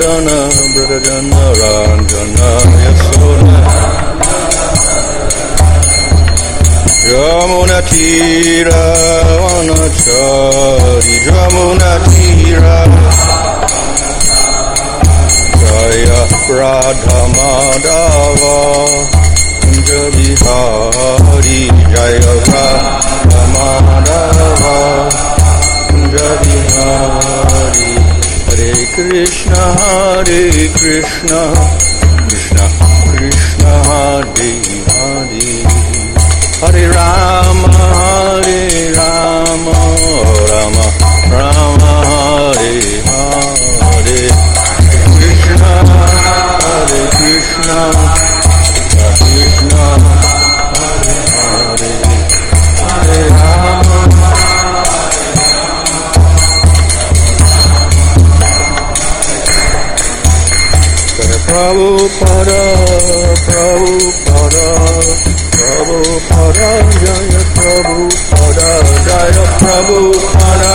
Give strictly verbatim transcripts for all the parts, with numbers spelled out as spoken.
Nandana Brajana Ranjana Yasona Jamuna Tira Vanachari Jamuna Tira Jaya Radha Madhava Kunja Bihari Jaya Radha Madhava Kunja Bihari Hare Krishna Hare Krishna Krishna Krishna Hare Hare Hare Rama Hare Rama Rama Rama Hare Hare Krishna Hare Krishna Krishna Hare Hare Hare Rama Prabhupada Prabhupada Prabhupada Jaya Prabhupada Jaya Prabhupada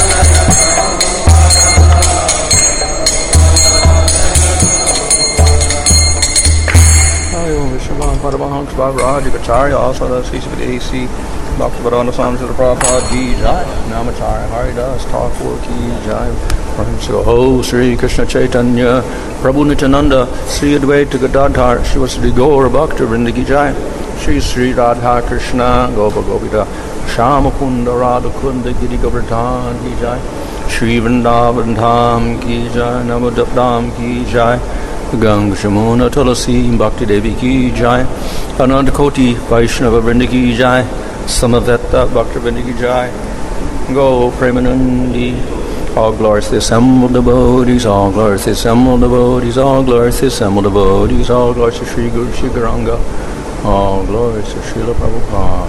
Paramahansa Bhavaraj Acharya, also the C C P A C, Bhaktivedanta Swami Srila Prabhupada Ki Jai, Namacharya Haridas Thakur Ki Jai, Ho Sri Krishna Chaitanya, Prabhu Nityananda, Sri Advaita Gadadhar, Shivasri Gaur Bhakta Vrinda Ki Jai, Sri Sri Radha Krishna, Gopa Gopita, Shamakunda Radha Kunda Giri Govardhan Ki Jai, Sri Vrindavan Dham Ki Jai, Namadapdam Ki Jai, Ganga Shamuna Tulasi Bhakti Devi Ki Jai, Ananda Koti Vaishnava Vrinda Ki Jai, Samaveta Bhakti Vrinda Ki Jai, Go Premanandi, all glories to the assembled devotees, all glories to the assembled devotees, all glories to the assembled devotees, all glories to Sri Guru Sri Gauranga, all glories to Srila Prabhupada.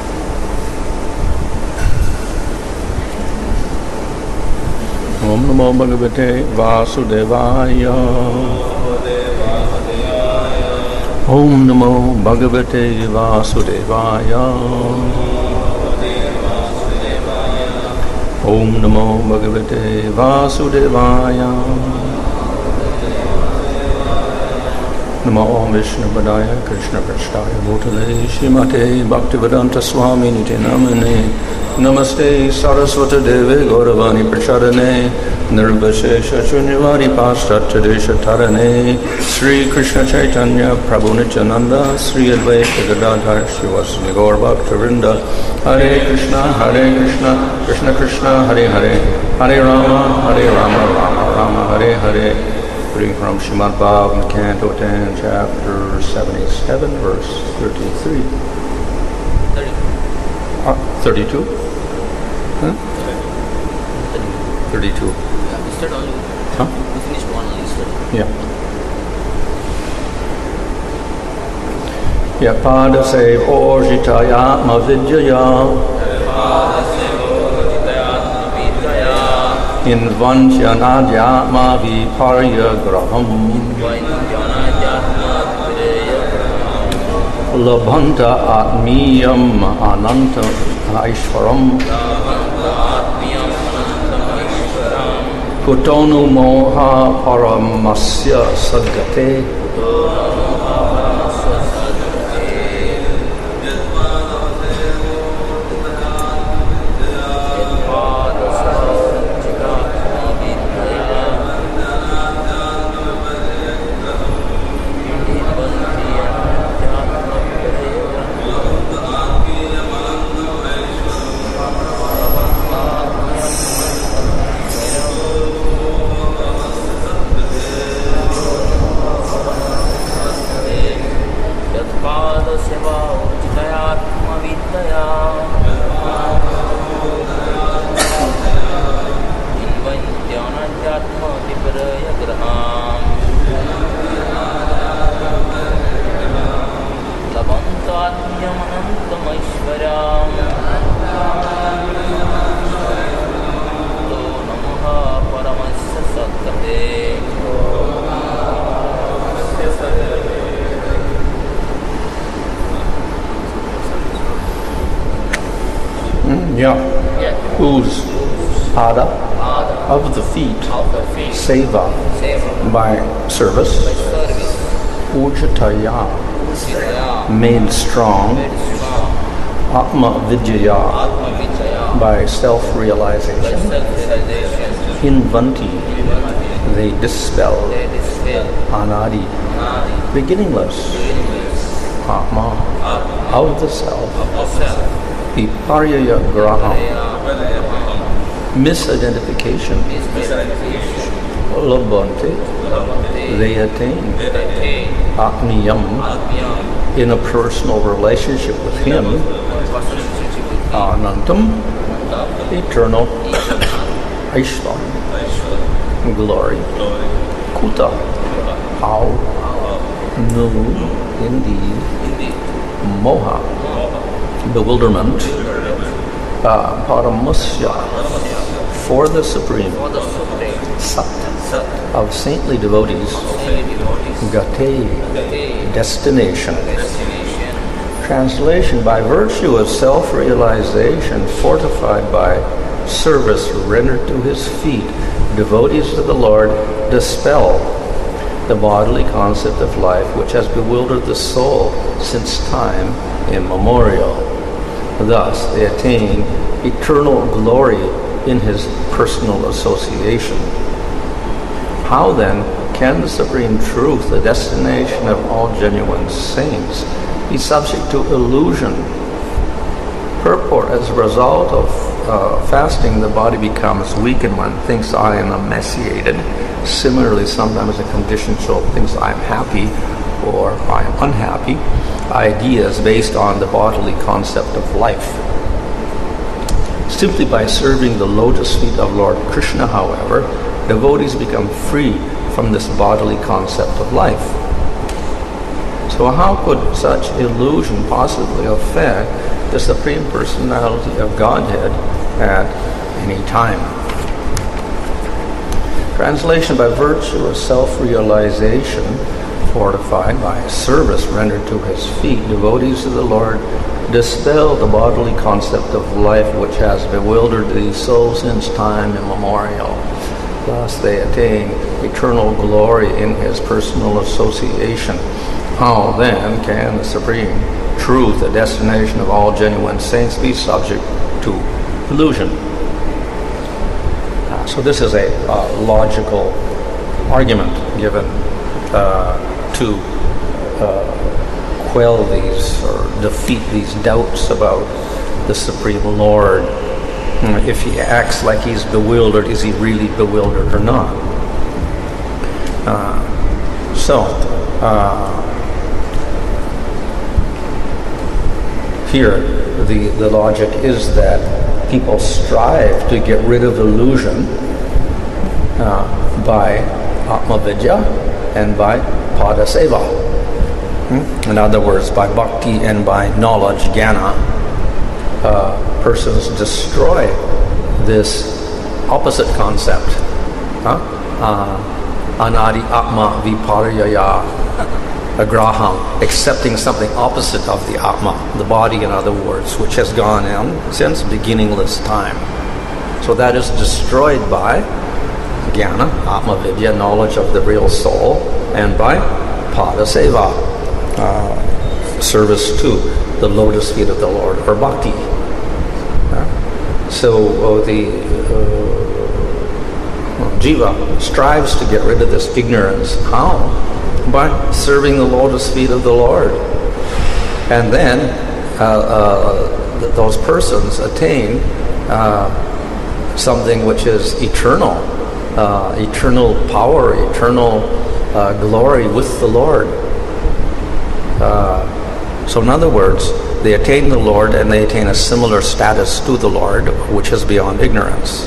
Om Namo Bhagavate Vasudevaya. Om Namo Bhagavate Vasudevaya. Om Namo Bhagavate Vasudevaya. Namo Vishnu Padaya Krishna Prasthaya Bhutale Shrimate Bhaktivedanta Swami Nite Namane Namaste Saraswata Deve Gauravani Prachadane Nirvashesha Shunyavari Paschatadesha Tarane Sri Krishna Chaitanya Prabhu Nityananda Sri Advaita Gadadhar Shivasri Gaur Bhaktivinoda Hare Krishna Hare Krishna Krishna Krishna Hare Hare Hare Rama Hare Rama Rama Rama Hare Hare. Reading from Srimad Bhagavatam, Canto ten, Chapter seventy-seven, verse thirty-three. Uh, thirty-two? Huh? thirty-two. Yeah, we started only. Huh? We finished one only yesterday. Yeah. Yapada sev orjitaya mavidyaya Invanchyanadhyatma viparya graham Labhanta atmiyam ananta aishwaram Kutonu moha paramasya sadgate Yeah. Yeah. Who's Ada? Ada. of the feet, of the feet, seva, seva, by service, by service, ujjataya, Siraya, made strong, made strong, atma vidyaya, Atma Vichaya, by by self-realization, self-realization, invanti, they dispel, they dispel, anadi, Nadi, beginningless, beginningless, atma, Atma, of the self, of the self, viparyaya graham, Paraya, misidentification, misidentification, labhante, Labhante, they attain, attain, atmiyam, Atmiyam, in a personal relationship with him, personal relationship with him, anantam, eternal, aishwarya, glory, kuta, how, no, indeed, indeed, moha, bewilderment, uh, paramasya, for the supreme, for the supreme, sat, Sat, of saintly devotees, saintly devotees, gate, Gate, destination. destination, Translation: by virtue of self-realization fortified by service rendered to his feet, devotees to the Lord dispel the bodily concept of life which has bewildered the soul since time immemorial. Thus they attain eternal glory in his personal association. How then can the Supreme Truth, the destination of all genuine saints, be subject to illusion? Purport: as a result of uh, fasting, the body becomes weak and one thinks I am emaciated. Similarly, sometimes a conditioned soul thinks I am happy or I am unhappy, ideas based on the bodily concept of life. Simply by serving the lotus feet of Lord Krishna, however, devotees become free from this bodily concept of life. So how could such illusion possibly affect the Supreme Personality of Godhead at any time? Translation: by virtue of self-realization fortified by service rendered to his feet, devotees to the Lord dispel the bodily concept of life which has bewildered the soul since time immemorial. Thus they attain eternal glory in his personal association. How then can the Supreme Truth, the destination of all genuine saints, be subject to illusion? Uh, so this is a uh, logical argument given uh, to uh, quell these or defeat these doubts about the Supreme Lord. If he acts like he's bewildered, is he really bewildered or not? Uh, so, uh, here the, the logic is that people strive to get rid of illusion uh, by Atmavidya and by Padaseva. Hmm? In other words, by bhakti and by knowledge, jnana, uh, persons destroy this opposite concept. Huh? Uh, anadi atma viparyaya agraham, accepting something opposite of the atma, the body in other words, which has gone on since beginningless time. So that is destroyed by jnana, atma vidya, knowledge of the real soul, and by padaseva, uh, service to the lotus feet of the Lord, or bhakti. So uh, the uh, jiva strives to get rid of this ignorance. How? By serving the lotus feet of the Lord. And then uh, uh, th- those persons attain uh, something which is eternal, uh, eternal power, eternal uh, glory with the Lord. Uh, so in other words, they attain the Lord and they attain a similar status to the Lord, which is beyond ignorance.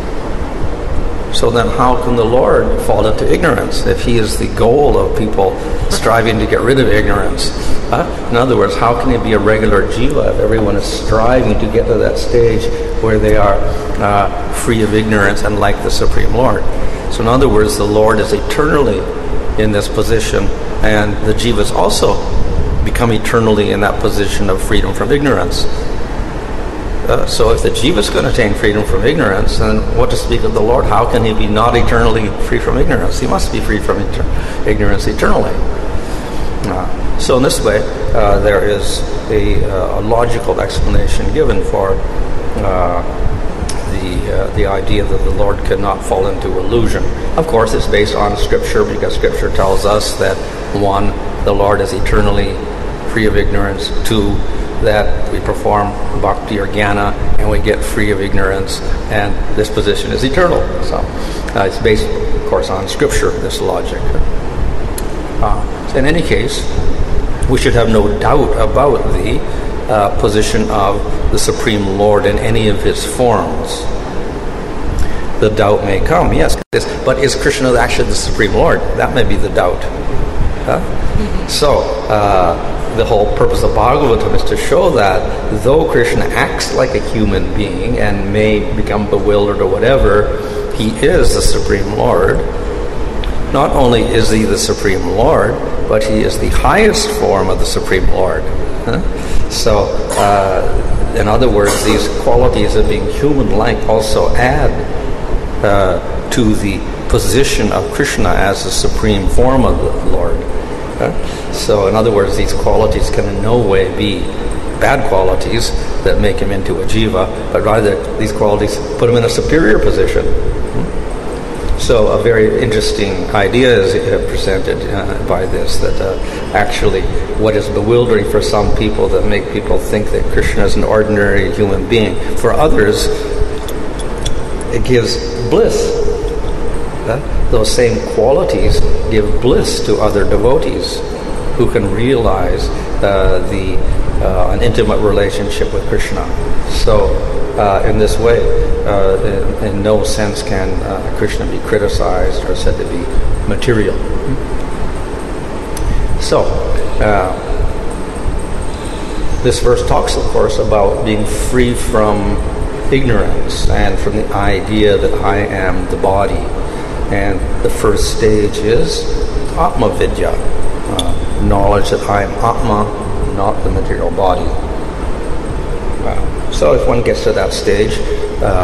So then how can the Lord fall into ignorance if he is the goal of people striving to get rid of ignorance? Huh? In other words, how can he be a regular jiva if everyone is striving to get to that stage where they are uh, free of ignorance and like the Supreme Lord? So in other words, the Lord is eternally in this position, and the jivas also become eternally in that position of freedom from ignorance. Uh, so if the jiva is going to attain freedom from ignorance, then what to speak of the Lord? How can he be not eternally free from ignorance? He must be free from eter- ignorance eternally. Uh, so in this way, uh, there is a, uh, a logical explanation given for uh, the uh, the idea that the Lord could not fall into illusion. Of course, it's based on Scripture, because Scripture tells us that, one, the Lord is eternally free of ignorance; two, that we perform bhakti or jnana and we get free of ignorance, and this position is eternal. So uh, it's based, of course, on Scripture, this logic. Uh, in any case, we should have no doubt about the uh, position of the Supreme Lord in any of his forms. The doubt may come, yes, but is Krishna actually the Supreme Lord? That may be the doubt. Huh? Mm-hmm. So, uh, the whole purpose of Bhagavatam is to show that though Krishna acts like a human being and may become bewildered or whatever, he is the Supreme Lord. Not only is he the Supreme Lord, but he is the highest form of the Supreme Lord. Huh? So, uh, in other words, these qualities of being human-like also add uh, to the position of Krishna as the supreme form of the Lord. Uh, so, in other words, these qualities can in no way be bad qualities that make him into a jiva, but rather these qualities put him in a superior position. So a very interesting idea is uh, presented uh, by this, that uh, actually what is bewildering for some people that make people think that Krishna is an ordinary human being, for others it gives bliss. Uh, those same qualities give bliss to other devotees who can realize uh, the uh, an intimate relationship with Krishna. So uh, in this way, uh, in, in no sense can uh, Krishna be criticized or said to be material. So uh, this verse talks, of course, about being free from ignorance and from the idea that I am the body. And the first stage is Atma Vidya, uh, knowledge that I am Atma, not the material body. Uh, so if one gets to that stage, uh,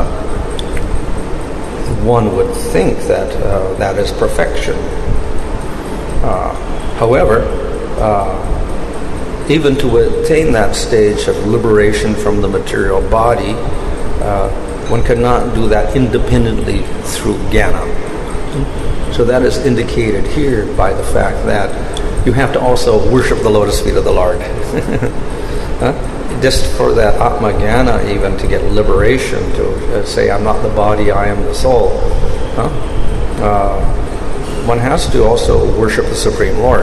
one would think that uh, that is perfection. Uh, however, uh, even to attain that stage of liberation from the material body, uh, one cannot do that independently through jnana. So that is indicated here by the fact that you have to also worship the lotus feet of the Lord. huh? Just for that Atma Jnana, even to get liberation, to uh, say, I'm not the body, I am the soul. Huh? Uh, one has to also worship the Supreme Lord.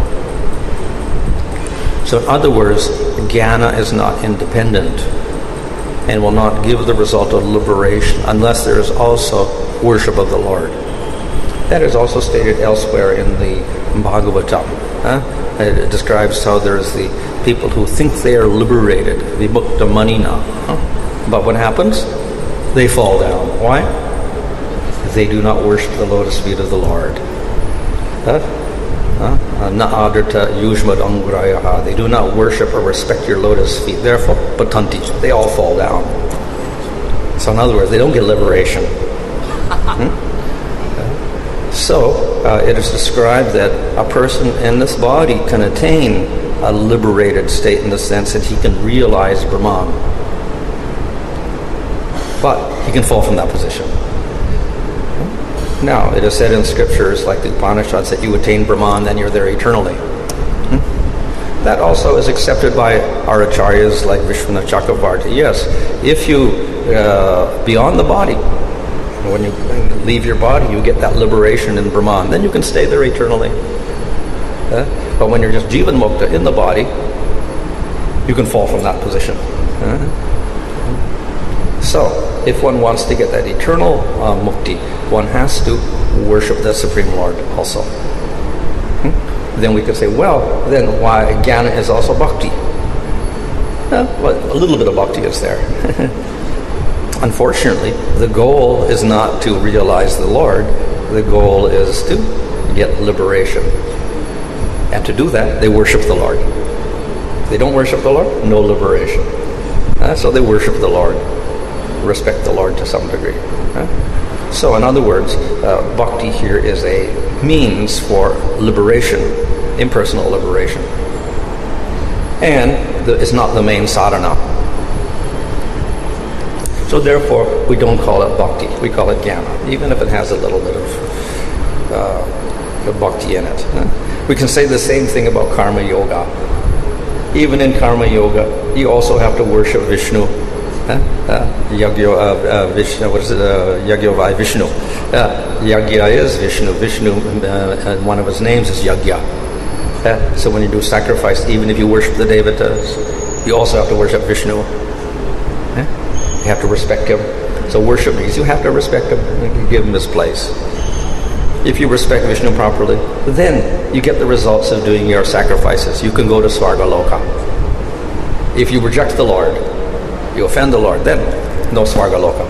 So in other words, Jnana is not independent and will not give the result of liberation unless there is also worship of the Lord. That is also stated elsewhere in the Bhagavatam. Huh? It describes how there's the people who think they are liberated, vimukta manina. Huh? But what happens? They fall down. Why? They do not worship the lotus feet of the Lord. Na adarta yujmad angurayaha. They do not worship or respect your lotus feet. Therefore, patanti. They all fall down. So in other words, they don't get liberation. Hmm? So, uh, it is described that a person in this body can attain a liberated state in the sense that he can realize Brahman. But he can fall from that position. Now, it is said in scriptures like the Upanishads that you attain Brahman, then you're there eternally. That also is accepted by our acharyas like Vishwanath Chakravarti. Yes, if you, uh, beyond the body, when you leave your body, you get that liberation in Brahman. Then you can stay there eternally. Uh, but when you're just Jivan Mukta in the body, you can fall from that position. Uh, so, if one wants to get that eternal uh, mukti, one has to worship the Supreme Lord also. Hmm? Then we could say, well, then why jnana is also bhakti? Uh, well, a little bit of bhakti is there. Unfortunately, the goal is not to realize the Lord. The goal is to get liberation. And to do that, they worship the Lord. If they don't worship the Lord, no liberation. Uh, so they worship the Lord, respect the Lord to some degree. Uh, so in other words, uh, bhakti here is a means for liberation, impersonal liberation. And the, it's not the main sadhana. So therefore, we don't call it bhakti. We call it jnana, even if it has a little bit of uh, bhakti in it. Uh, we can say the same thing about karma yoga. Even in karma yoga, you also have to worship Vishnu. Uh, uh, Yagyo, uh, uh, Vishnu, what is it? Uh, Yagyo vai Vishnu. Uh, Yagya is Vishnu. Vishnu, uh, one of his names is Yagya. Uh, so when you do sacrifice, even if you worship the devatas, you also have to worship Vishnu. Uh, you have to respect him. So worship means you have to respect him and give him his place. If you respect Vishnu properly, then you get the results of doing your sacrifices. You can go to Svargaloka. If you reject the Lord, you offend the Lord, then no Svargaloka.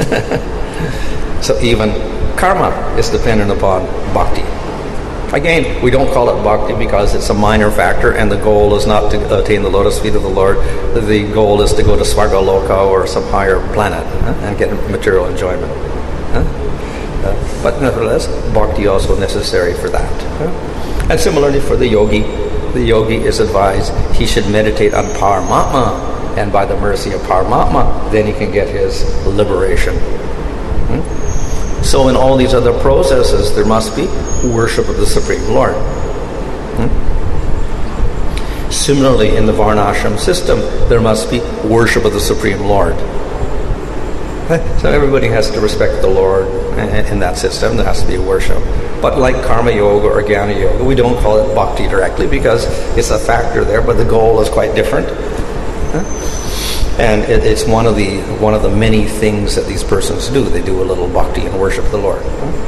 So even karma is dependent upon bhakti. Again, we don't call it bhakti because it's a minor factor and the goal is not to attain the lotus feet of the Lord. The goal is to go to Svargaloka or some higher planet huh, and get material enjoyment. Huh? Uh, but nevertheless, bhakti also necessary for that. Huh? And similarly for the yogi, the yogi is advised he should meditate on Paramatma, and by the mercy of Paramatma, then he can get his liberation. Hmm? So in all these other processes, there must be worship of the Supreme Lord. Hmm? Similarly, in the Varnashram system, there must be worship of the Supreme Lord. So everybody has to respect the Lord in that system. There has to be worship. But like karma yoga or jnana yoga, we don't call it bhakti directly because it's a factor there, but the goal is quite different. And it, it's one of the one of the many things that these persons do. They do a little bhakti and worship the Lord.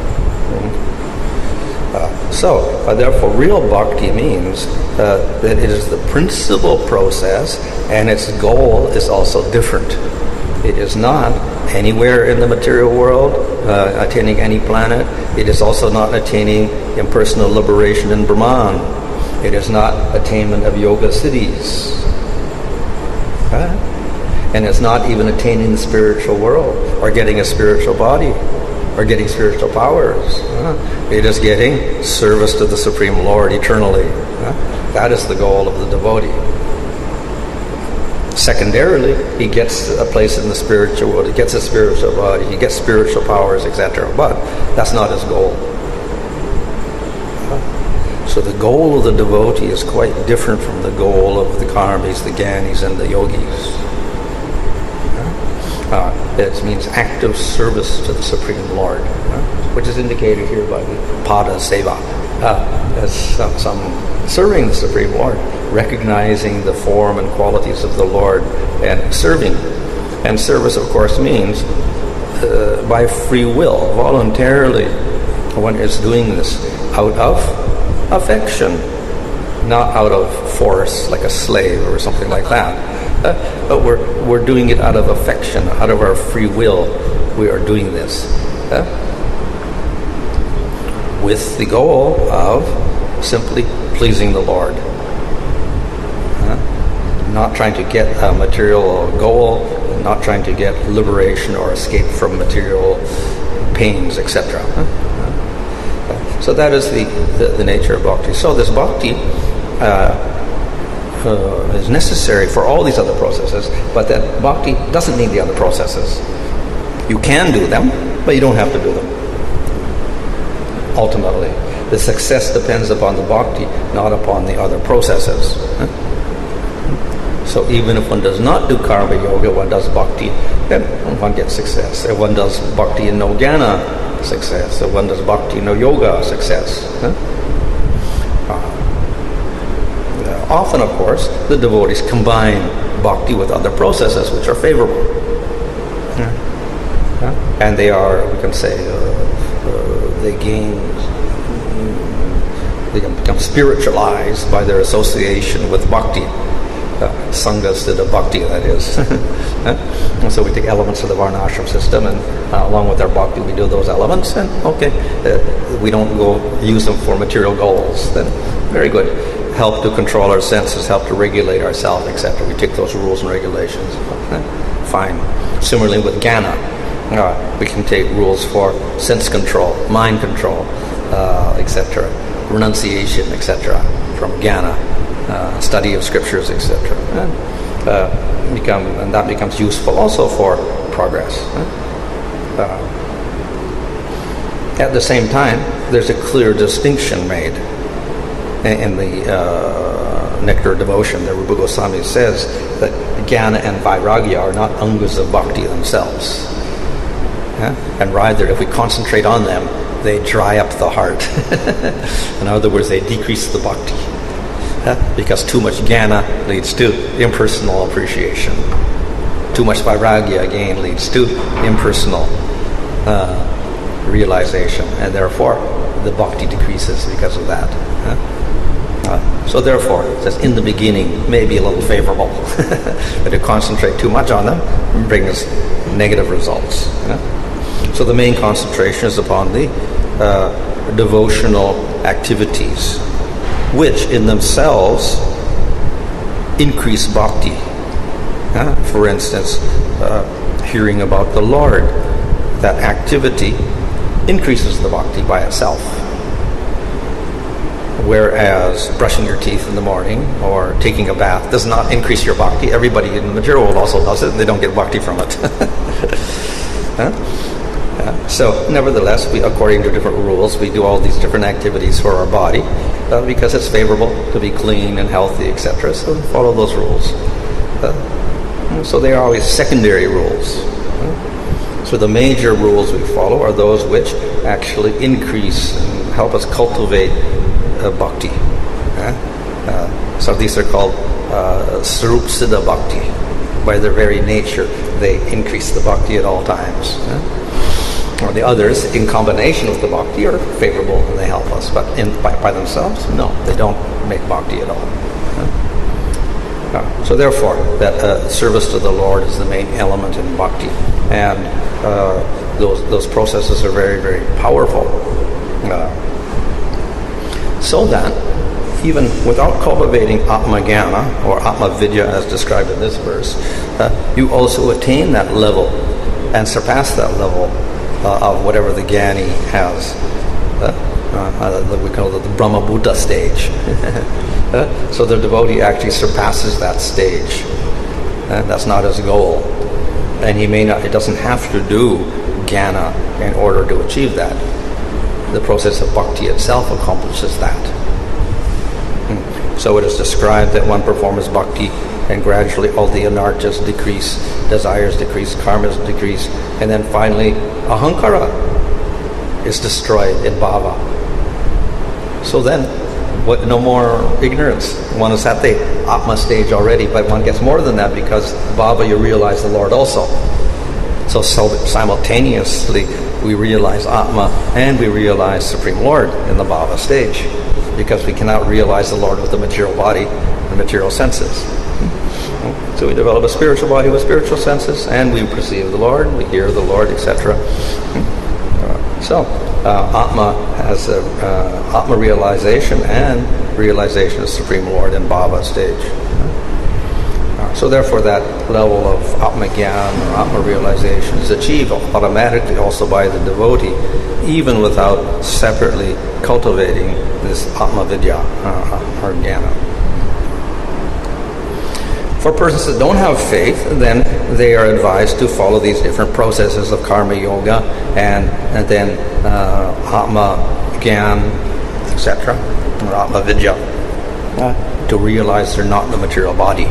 Uh, so, uh, therefore, real bhakti means uh, that it is the principal process, and its goal is also different. It is not anywhere in the material world, uh, attaining any planet. It is also not attaining impersonal liberation in Brahman. It is not attainment of yoga cities. Right? And it's not even attaining the spiritual world, or getting a spiritual body, or getting spiritual powers. Uh, it is getting service to the Supreme Lord eternally. Uh, that is the goal of the devotee. Secondarily, he gets a place in the spiritual world, he gets a spiritual body, he gets spiritual powers, et cetera. But that's not his goal. So the goal of the devotee is quite different from the goal of the karmis, the gyanis, and the yogis. Uh, it means active service to the Supreme Lord, uh, which is indicated here by the pada seva, uh, as some, some serving the Supreme Lord, recognizing the form and qualities of the Lord and serving. And service, of course, means uh, by free will, voluntarily. One is doing this out of affection, not out of force, like a slave or something like that. Uh, but we're we're doing it out of affection, out of our free will. We are doing this uh, with the goal of simply pleasing the Lord. Uh, not trying to get a material goal, not trying to get liberation or escape from material pains, et cetera. Uh, uh, so that is the, the, the nature of bhakti. So this bhakti uh, uh, is necessary for all these other processes, but that bhakti doesn't need the other processes. You can do them, but you don't have to do them. Ultimately, the success depends upon the bhakti, not upon the other processes. Huh? So even if one does not do karma yoga, one does bhakti, then one gets success. If one does bhakti and no jnana, success. If one does bhakti and no yoga, success. Huh? Uh, often, of course, the devotees combine bhakti with other processes which are favorable. Yeah. Yeah. And they are, we can say, uh, uh, they gain, they can become spiritualized by their association with bhakti. Uh, sanghas to the bhakti, that is. And so we take elements of the Varnashram system, and uh, along with our bhakti, we do those elements, and okay, uh, we don't go use them for material goals, then very good. help to control our senses, help to regulate ourselves, et cetera. We take those rules and regulations. Fine. Similarly with Jnana, uh, we can take rules for sense control, mind control, uh, et cetera. Renunciation, et cetera. From Jnana, uh, study of scriptures, et cetera. And, uh, become, and that becomes useful also for progress. Uh, at the same time, there's a clear distinction made in the uh, Nectar of Devotion. The Rupa Goswami says that Jnana and Vairagya are not angas of bhakti themselves. Yeah? And rather, if we concentrate on them, they dry up the heart. In other words, they decrease the bhakti. Yeah? Because too much Jnana leads to impersonal appreciation. Too much Vairagya, again, leads to impersonal uh, realization. And therefore, the bhakti decreases because of that. Yeah? Uh, so therefore, just in the beginning, may be a little favorable, but to concentrate too much on them brings negative results. Yeah? So the main concentration is upon the uh, devotional activities, which in themselves increase bhakti. Yeah? For instance, uh, hearing about the Lord, that activity increases the bhakti by itself. Whereas brushing your teeth in the morning or taking a bath does not increase your bhakti. Everybody in the material world also does it, and they don't get bhakti from it. huh? yeah. So, nevertheless, we, according to different rules, we do all these different activities for our body uh, because it's favorable to be clean and healthy, et cetera. So, we follow those rules. Uh, so, they are always secondary rules. Uh, so, the major rules we follow are those which actually increase and help us cultivate Uh, bhakti. Uh, uh, so these are called uh, Sarup Siddha Bhakti. By their very nature, they increase the bhakti at all times. Uh, or the others, in combination with the bhakti, are favorable and they help us. But in, by, by themselves, no, they don't make bhakti at all. Uh, uh, so therefore, that uh, service to the Lord is the main element in bhakti. And uh, those, those processes are very, very powerful. Uh, So that, even without cultivating Atma Jnana, or Atma Vidya as described in this verse, uh, you also attain that level and surpass that level uh, of whatever the Jnani has. Uh, uh, we call it the Brahma Buddha stage. uh, so the devotee actually surpasses that stage. Uh, that's not his goal. And he may not, he doesn't have to do Jnana in order to achieve that. The process of bhakti itself accomplishes that. Hmm. So it is described that one performs bhakti and gradually all the anarthas decrease, desires decrease, karmas decrease, and then finally ahankara is destroyed in bhava. So then, what, no more ignorance. One is at the atma stage already, but one gets more than that because bhava, you realize the Lord also. So, so simultaneously, we realize Atma and we realize Supreme Lord in the Bhava stage, because we cannot realize the Lord with the material body and material senses. So we develop a spiritual body with spiritual senses, and we perceive the Lord, we hear the Lord, et cetera. Uh, so uh, Atma has a uh, Atma realization and realization of Supreme Lord in Bhava stage. So therefore that level of Atma Gyan or Atma realization is achieved automatically also by the devotee, even without separately cultivating this Atma Vidya uh, or Jnana. For persons that don't have faith, then they are advised to follow these different processes of Karma Yoga and, and then uh, Atma Gyan, et cetera, or Atma Vidya, uh, to realize they're not the material body.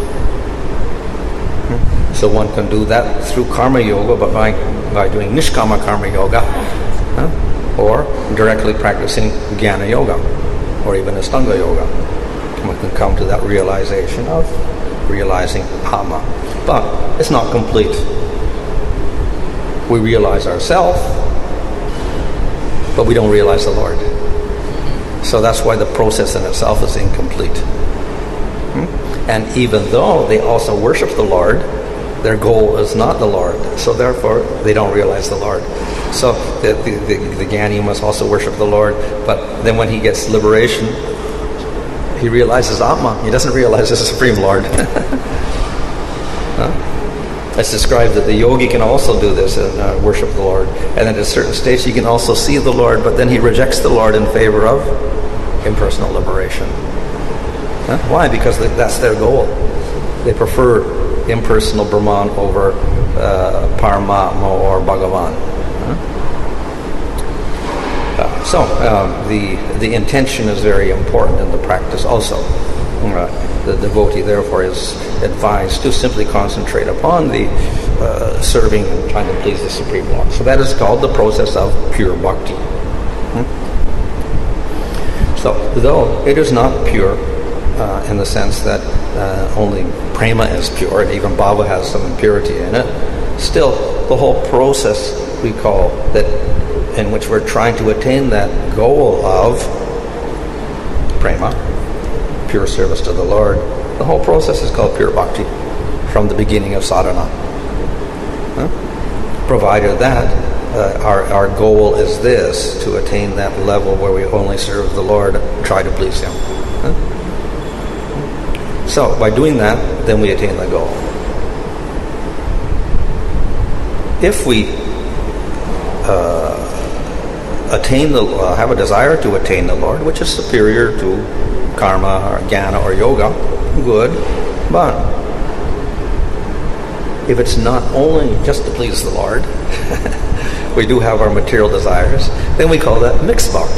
So one can do that through Karma Yoga, but by, by doing Nishkama Karma Yoga, huh? or directly practicing Jnana Yoga, or even Astanga Yoga. One can come to that realization of realizing Atma. But it's not complete. We realize ourselves, but we don't realize the Lord. So that's why the process in itself is incomplete. Hmm? And even though they also worship the Lord, their goal is not the Lord, so therefore they don't realize the Lord. So the, the, the, the Jnani must also worship the Lord, but then when he gets liberation, he realizes Atma. He doesn't realize the Supreme Lord. Huh? It's described that the yogi can also do this and uh, worship the Lord. And at a certain stage, he can also see the Lord, but then he rejects the Lord in favor of impersonal liberation. Huh? Why? Because that's their goal. They prefer impersonal Brahman over uh, Paramatma or Bhagavan. Huh? Uh, so, um, the, the intention is very important in the practice also. Uh, the devotee, therefore, is advised to simply concentrate upon the uh, serving and trying to please the Supreme Lord. So that is called the process of pure bhakti. Hmm? So, though it is not pure uh, in the sense that uh, only prema is pure, and even bhava has some impurity in it, still, the whole process we call that, in which we're trying to attain that goal of prema, pure service to the Lord, the whole process is called pure bhakti from the beginning of sadhana. Huh? Provided that uh, our, our goal is this, to attain that level where we only serve the Lord, try to please Him. Huh? So, by doing that, then we attain the goal. If we uh, attain the, uh, have a desire to attain the Lord, which is superior to karma or jnana or yoga, good, but if it's not only just to please the Lord, we do have our material desires, then we call that mixed bhakti.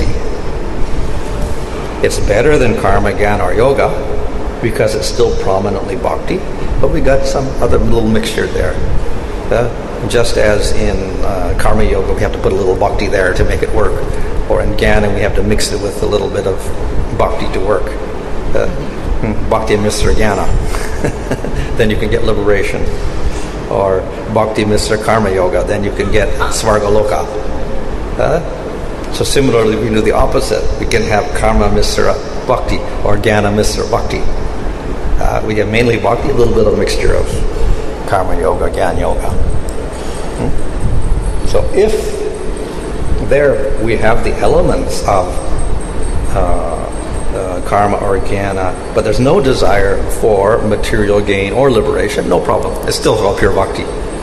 It's better than karma, jnana or yoga because it's still prominently bhakti, but we got some other little mixture there. Uh, just as in uh, karma yoga we have to put a little bhakti there to make it work, or in jnana we have to mix it with a little bit of bhakti to work. Uh, bhakti misra jnana. Then you can get liberation. Or bhakti misra karma yoga, then you can get svarga loka. Uh, so similarly, we do the opposite. We can have karma misra bhakti or jnana misra bhakti. Uh, we have mainly bhakti, a little bit of a mixture of karma yoga, jnana yoga. Hmm? So if there we have the elements of uh, uh, karma or jnana, but there's no desire for material gain or liberation, no problem. It's still called pure bhakti.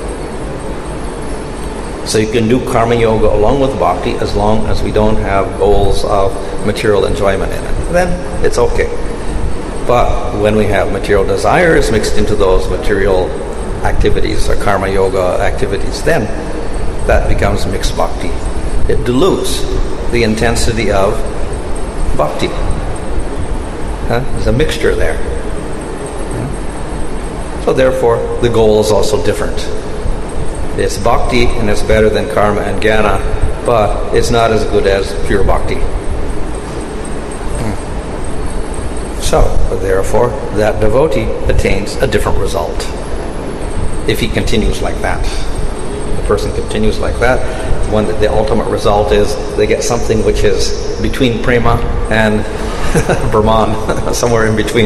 So you can do karma yoga along with bhakti as long as we don't have goals of material enjoyment in it. Then it's okay. But when we have material desires mixed into those material activities or karma yoga activities, then that becomes mixed bhakti. It dilutes the intensity of bhakti. Huh? There's a mixture there. Huh? So therefore, the goal is also different. It's bhakti and it's better than karma and jnana, but it's not as good as pure bhakti. Hmm. So, therefore, that devotee attains a different result. If he continues like that. The person continues like that, when the, the ultimate result is they get something which is between prema and Brahman, somewhere in between.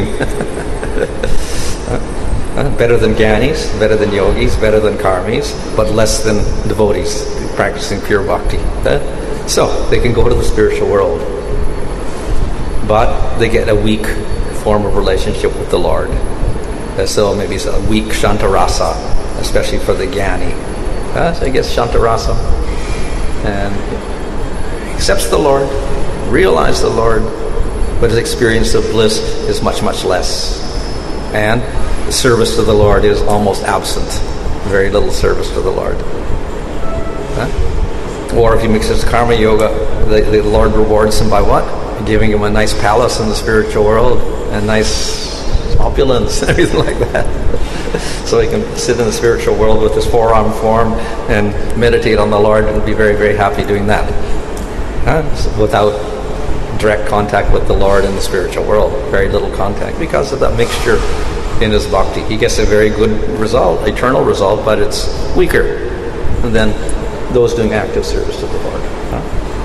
uh, better than jnanis, better than yogis, better than karmis, but less than devotees practicing pure bhakti. Uh, so they can go to the spiritual world, but they get a weak form of relationship with the Lord. Uh, so maybe it's a weak shantarasa, especially for the jnani. Uh, so he gets shantarasa and accepts the Lord, realizes the Lord, but his experience of bliss is much, much less. And the service to the Lord is almost absent. Very little service to the Lord. Huh? Or if he mixes karma yoga, the, the Lord rewards him by what? Giving him a nice palace in the spiritual world and nice opulence and everything like that. So he can sit in the spiritual world with his four-arm form and meditate on the Lord and be very, very happy doing that. Huh? So without direct contact with the Lord in the spiritual world. Very little contact because of that mixture in his bhakti. He gets a very good result, eternal result, but it's weaker than those doing active service to the Lord. Huh?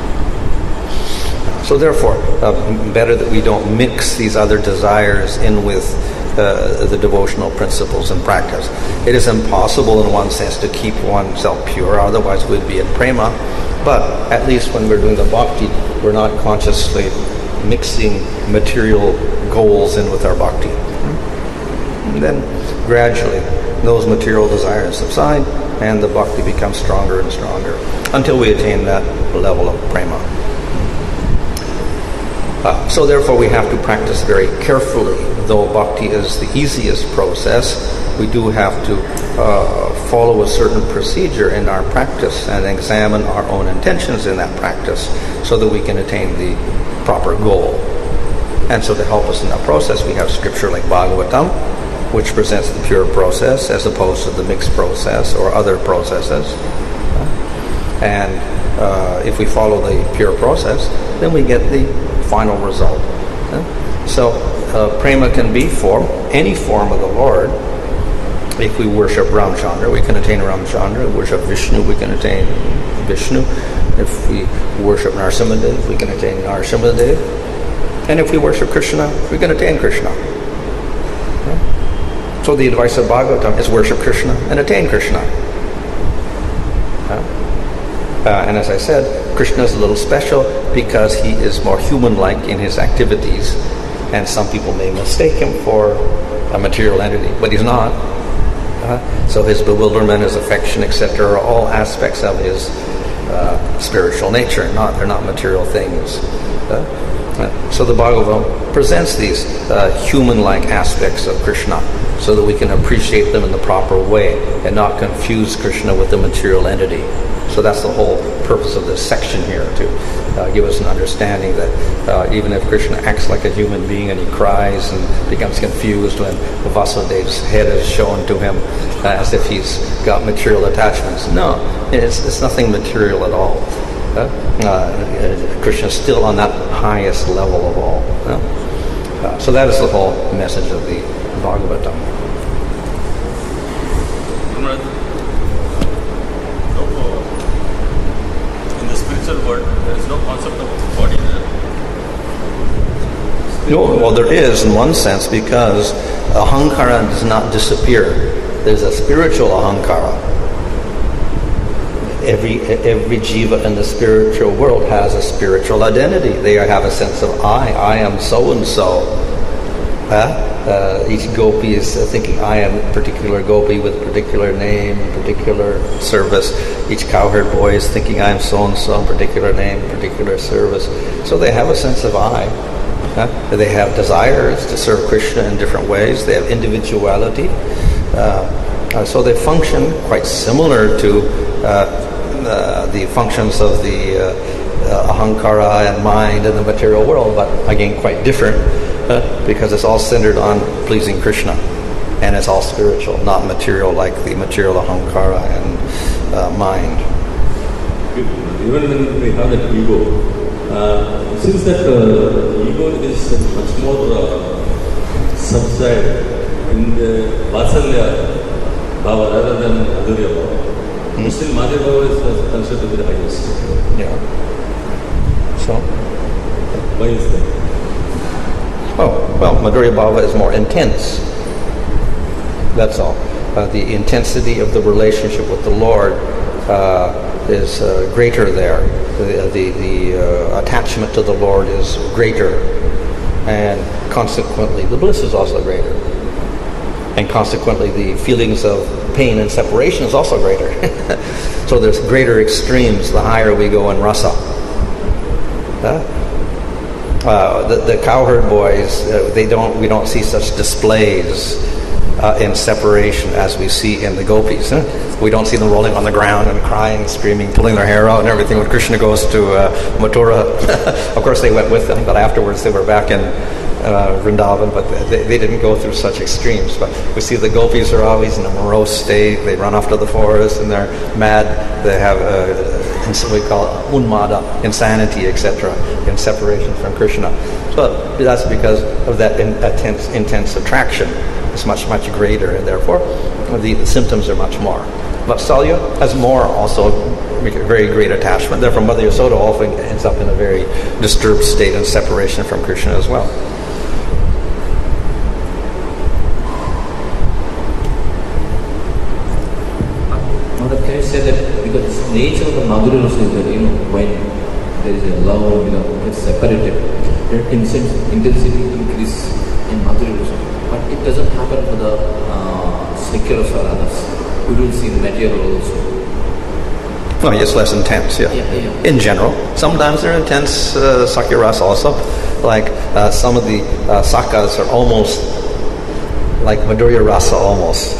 So therefore, uh, better that we don't mix these other desires in with uh, the devotional principles and practice. It is impossible in one sense to keep oneself pure, otherwise we'd be in prema. But at least when we're doing the bhakti, we're not consciously mixing material goals in with our bhakti. And then gradually those material desires subside and the bhakti becomes stronger and stronger until we attain that level of prema. Uh, so therefore we have to practice very carefully. Though bhakti is the easiest process, we do have to uh, follow a certain procedure in our practice and examine our own intentions in that practice so that we can attain the proper goal. And so to help us in that process, we have scripture like Bhagavatam, which presents the pure process as opposed to the mixed process or other processes. And uh, if we follow the pure process, then we get the final result. So uh, prema can be for any form of the Lord. If we worship Ramchandra, we can attain Ramchandra. If we worship Vishnu, we can attain Vishnu. If we worship Narasimhadev, we can attain Narasimhadev. And if we worship Krishna, we can attain Krishna. So the advice of Bhagavatam is worship Krishna and attain Krishna. Uh, and as I said, Krishna is a little special because he is more human-like in his activities. And some people may mistake him for a material entity, but he's not. Uh, so his bewilderment, his affection, et cetera are all aspects of his uh, spiritual nature. Not they're not material things. Uh, uh, so the Bhagavatam presents these uh, human-like aspects of Krishna so that we can appreciate them in the proper way and not confuse Krishna with the material entity. So that's the whole purpose of this section here, to uh, give us an understanding that uh, even if Krishna acts like a human being and he cries and becomes confused when Vasudev's head is shown to him uh, as if he's got material attachments. No, it's, it's nothing material at all. Uh, uh, Krishna is still on that highest level of all. Uh, uh, so that is the whole message of the Bhagavatam. Word, there is no concept of body there. No, well, there is in one sense because ahankara does not disappear. There's a spiritual ahankara. Every every jiva in the spiritual world has a spiritual identity. They have a sense of I. I am so and so. Huh? Uh, each gopi is thinking, I am a particular gopi with a particular name, particular service. Each cowherd boy is thinking, I am so-and-so, particular name, particular service. So they have a sense of I. Huh? They have desires to serve Krishna in different ways. They have individuality. Uh, uh, so they function quite similar to uh, uh, the functions of the uh, uh, ahankara and mind in the material world, but again, quite different. Uh, because it's all centered on pleasing Krishna, and it's all spiritual, not material like the material ahankara and uh, mind. Even when we have that ego, uh, since that uh, ego is much more uh, subside in the Vatsalya Bhava rather than Madhurya Bhava, hmm? still Madhurya Bhava is considered to be the highest. Yeah. So? Why is that? Oh, well, Madhurya Bhava is more intense. That's all. Uh, the intensity of the relationship with the Lord uh, is uh, greater there. The, the, the uh, attachment to the Lord is greater. And consequently, the bliss is also greater. And consequently, the feelings of pain and separation is also greater. So there's greater extremes the higher we go in rasa. Uh, Uh, the, the cowherd boys, uh, they don't. We don't see such displays uh, in separation as we see in the gopis. Huh? We don't see them rolling on the ground and crying, screaming, pulling their hair out and everything when Krishna goes to uh, Mathura. Of course, they went with them, but afterwards they were back in uh, Vrindavan. But they, they didn't go through such extremes. But we see the gopis are always in a morose state. They run off to the forest and they're mad. They have uh, we call it unmada, insanity, et cetera, in separation from Krishna. So that's because of that in, intense, intense attraction. It's much, much greater, and therefore the, the symptoms are much more. Vatsalya has more also very great attachment. Therefore, Mother Yasoda often ends up in a very disturbed state in separation from Krishna as well. Can you say that because the nature of the Madhurya also is that, you know, when there is a love, you know, it's separated. In sense, intensity increase in Madhurya Rasa. But it doesn't happen for the uh, secular or others. We will see the material also. Oh, it's less intense, yeah. Yeah, yeah. In general. Sometimes they're intense, uh, Sakya Rasa also. Like uh, some of the uh, Sakas are almost like Madhurya Rasa almost.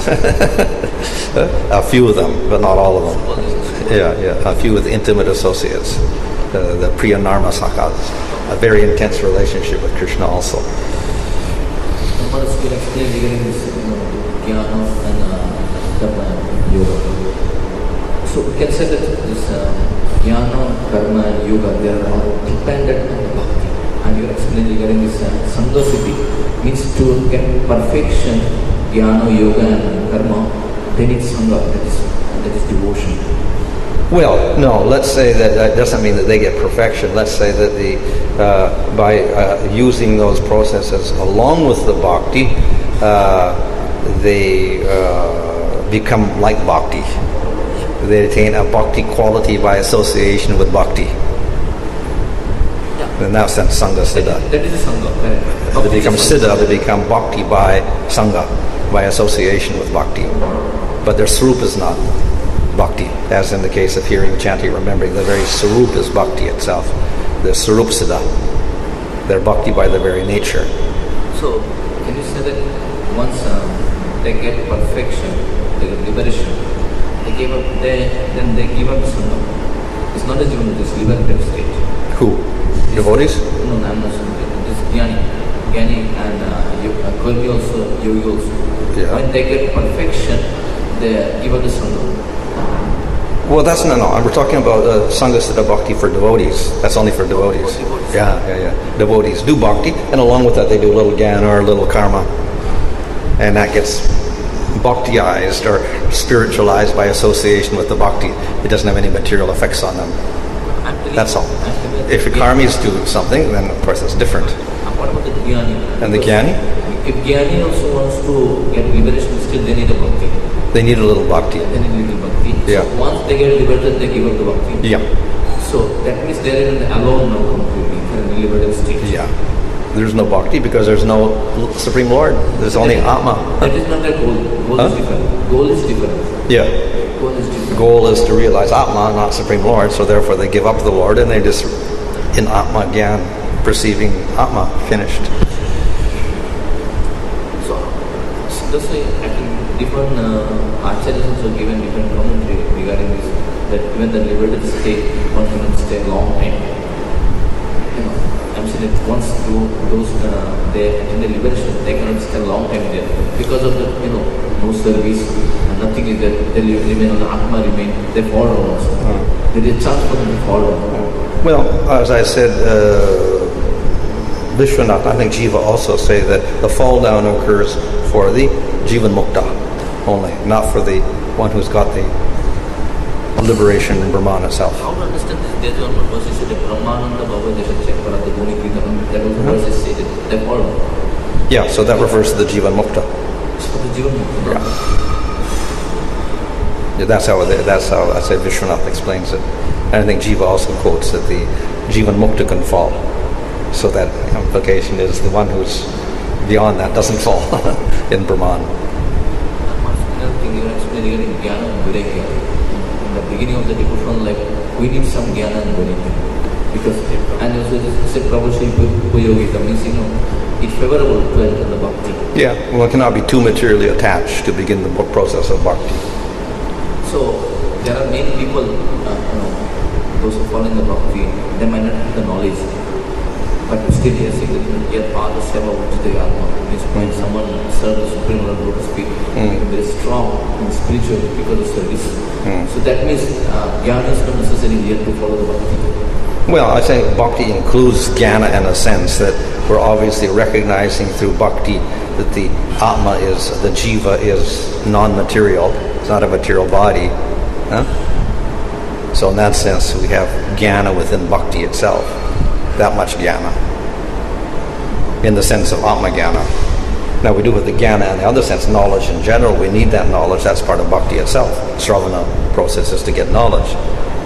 A few of them, but not all of them. Yeah, yeah. A few with intimate associates. Uh, the Priya Narma Sakas. A very intense relationship with Krishna also. What is your experience regarding this, you know, Jnana and uh, Karma and Yoga? So we can say that this uh, Jnana, Karma and Yoga, they are all dependent on the Bhakti. And your experience regarding this uh, Sangha Siddhi means to get perfection, Jnana, Yoga and Karma, they need Sangha, that is, that is devotion. Well, no, let's say that that doesn't mean that they get perfection. Let's say that the uh, by uh, using those processes along with the bhakti, uh, they uh, become like bhakti. They attain a bhakti quality by association with bhakti. Yeah. In that sense, Sangha Siddha. That is a Sangha, correct. They become Siddha, they become bhakti by Sangha, by association with bhakti. But their swarup is not bhakti, as in the case of hearing, chanting, remembering. The very swarup is bhakti itself. The swarup siddha. They're bhakti by their very nature. So, can you say that once um, they get perfection, they get liberation, they give up, they, then they give up the Sangha. It's not as even this liberative state. Who? Devotees? No, no, I'm not saying that. This Jnani. Jnani and uh, uh, Karmi also, Yogi also. Yeah. When they get perfection, they give up the Sangha. Well, that's no, no. We're talking about uh, Sangha Siddha Bhakti for devotees. That's only for devotees. Yeah, yeah, yeah. Devotees do bhakti, and along with that they do a little jnana or a little karma. And that gets bhaktiized or spiritualized by association with the bhakti. It doesn't have any material effects on them. That's all. If the karmis do something, then of course it's different. What about the Jnani? And the jnani? If Jnani also wants to get liberation, still they need a bhakti. They need a little bhakti. They need a little bhakti. Yeah. So once they get liberated, they give up the bhakti. Yeah. So that means they are in the alone now completely, in the liberated state. Yeah. There's no bhakti because there's no Supreme Lord. There's only Atma. That is not their goal. Goal Huh? is different. Goal is different. Yeah. Goal is different. Goal is to realize Atma, not Supreme Lord, so therefore they give up the Lord and they just in Atma Gyan, perceiving Atma, finished. So, so that's why I think different uh, acharyas also given different commentary regarding this, that even the liberated state, one cannot stay a long time. You know, I'm saying that once do, those uh, they in the liberation, they cannot stay a long time there because of the, you know, no service and nothing is there. They remain on the Atma, remain, they fall down also. Mm. There is a chance for them to fall down. Mm. Well, as I said, uh, Vishwanath, I think Jiva also say that the fall down occurs for the Jivan Mukta only, not for the one who's got the liberation in Brahman itself. How to understand this? There's one more verse, he said, Brahmananda Bhava Desha the Boni Kritanam, that was the verse is stated, they fall down. Yeah, so that refers to the Jivan Mukta. So the Jivan Mukta. Yeah. Yeah, that's how they, that's how I say Vishwanath explains it. And I think Jiva also quotes that the Jivan Mukta can fall. So that implication is the one who's beyond that doesn't fall in Brahman. Another thing you explain regarding Jnana and Viraga. In the beginning of the devotional life, we need some Jnana and Viraga. Because, and also this said Prabhupada Upayogika means, you know, it's favorable to enter the bhakti. Yeah, one cannot be too materially attached to begin the process of bhakti. So, there are many people, uh, you know, those who fall in the bhakti, they might not have the knowledge. But still he is saying that yet all the seva the Atma means when mm. someone serves the Supreme Lord, so to speak, mm. very strong and spiritual because of service. Mm. So that means uh, jnana is not necessarily yet to follow the bhakti. Well, I think bhakti includes jnana in a sense that we're obviously recognizing through bhakti that the Atma is, the Jiva is non-material. It's not a material body. Huh? So in that sense, we have jnana within bhakti itself. That much jnana. In the sense of Atma jnana. Now we do with the jnana in the other sense, knowledge in general. We need that knowledge. That's part of bhakti itself. Sravana process is to get knowledge.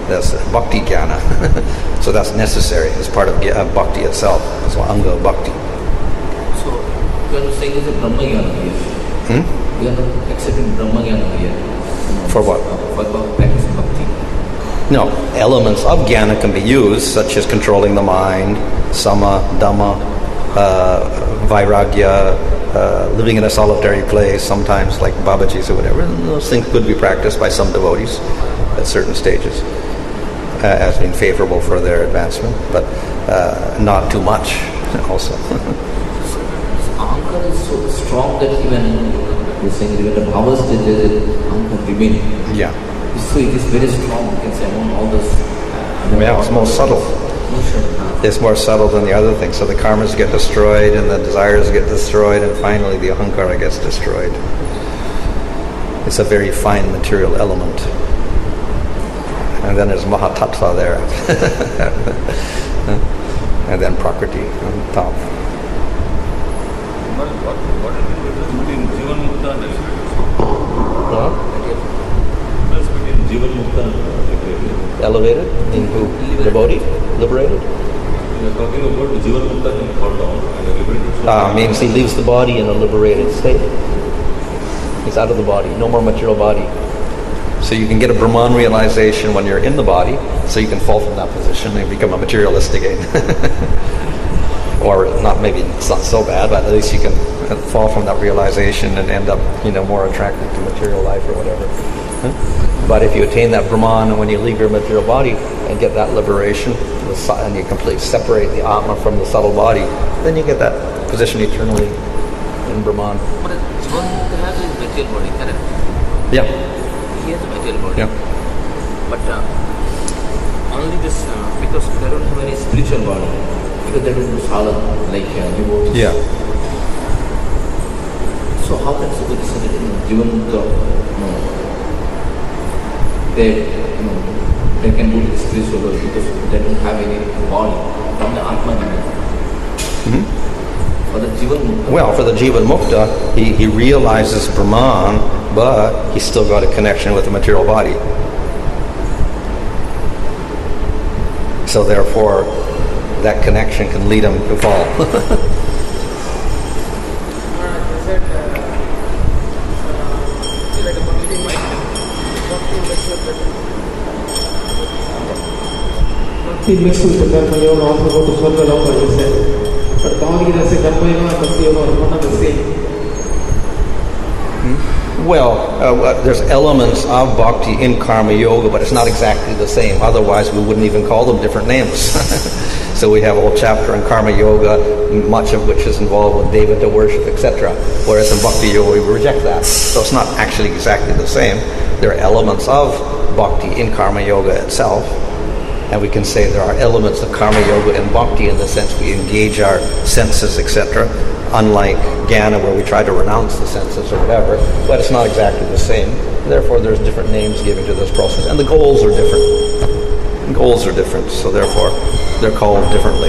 That's bhakti jnana. So that's necessary as part of uh, bhakti itself. That's why anga bhakti. So you are saying is a Brahma Jnana here. Hmm? You are not accepting Brahma Jnana here. For what? For practicing bhakti. No, elements of jnana can be used, such as controlling the mind, sama, dhamma, uh, vairagya, uh, living in a solitary place, sometimes like Babaji's or whatever. And those things could be practiced by some devotees at certain stages uh, as being favorable for their advancement, but uh, not too much also. Ahankara is so strong that even you're saying even the powers that there Ahankara remain. Yeah. So it is very strong, you can say, among all those. Uh, Yeah, it's more subtle. It's more subtle than the other things. So the karmas get destroyed and the desires get destroyed and finally the ahankara gets destroyed. It's a very fine material element. And then there's mahatattva there. And then prakriti on top. What, what, what is the difference between Jivan Mukta and Elevated? Huh? Difference between Jivan Mukta and Elevated? Elevated? In who? Devotee? Liberated? You are talking about Jivan Mukta can fall down and Elevated. Uh, means he leaves the body in a liberated state. He's out of the body, no more material body. So you can get a Brahman realization when you're in the body, so you can fall from that position and become a materialist again. Or not, maybe it's not so bad, but at least you can fall from that realization and end up, you know, more attracted to material life or whatever. But if you attain that Brahman when you leave your material body and get that liberation, and you completely separate the Atma from the subtle body, then you get that position eternally in Brahman. But Jivan Mukta has his material body, correct? Yeah. He has a material body. Yeah. But uh, only this, uh, because they don't have any spiritual body, because they don't do sadhana, like uh, devotees. Yeah. So how can somebody say that in Jivan Mukta, no, they, you know, they can do the spiritual body because they don't have any body from the Atma. Mm-hmm. For the Jivan Mukta. Well, for the Jivan Mukta, he, he realizes Brahman, but he's still got a connection with the material body. So therefore, that connection can lead him to fall. He mixed with the Karma Yoga, also go to Swarga Loka, you said. But Bhavani does say Karma Yoga and Bhakti Yoga are one and the same. Well, uh, there's elements of bhakti in karma yoga, but it's not exactly the same. Otherwise, we wouldn't even call them different names. So we have a whole chapter in karma yoga, much of which is involved with devata worship, et cetera. Whereas in bhakti yoga, we reject that. So it's not actually exactly the same. There are elements of bhakti in karma yoga itself. And we can say there are elements of karma yoga and bhakti in the sense we engage our senses, et cetera. Unlike jnana, where we try to renounce the senses or whatever, but it's not exactly the same. Therefore, there's different names given to this process, and the goals are different. The goals are different, so therefore, they're called differently.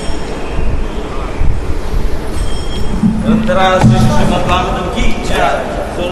Nirantara Sri Srimad Bhagavatam ki jai.